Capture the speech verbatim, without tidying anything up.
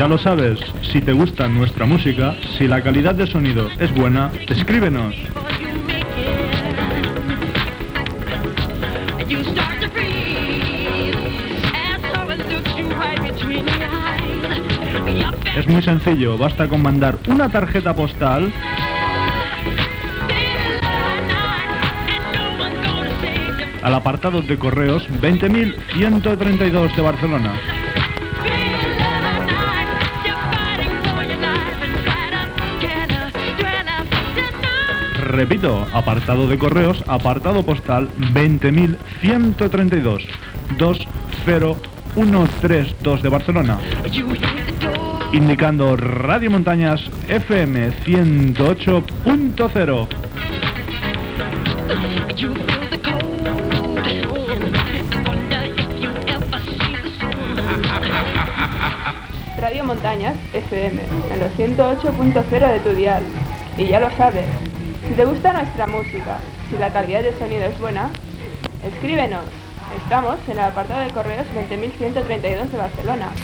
Ya lo sabes, si te gusta nuestra música, si la calidad de sonido es buena, escríbenos. Es muy sencillo, basta con mandar una tarjeta postal al apartado de correos veinte mil ciento treinta y dos de Barcelona. Repito, apartado de correos, apartado postal veinte mil ciento treinta y dos, dos cero uno tres dos de Barcelona, indicando Radio Montañas F M ciento ocho punto cero. Radio Montañas F M, en los ciento ocho punto cero de tu dial. Y ya lo sabes, si te gusta nuestra música, si la calidad de sonido es buena, escríbenos. Estamos en el apartado de correos veinte mil ciento treinta y dos de Barcelona.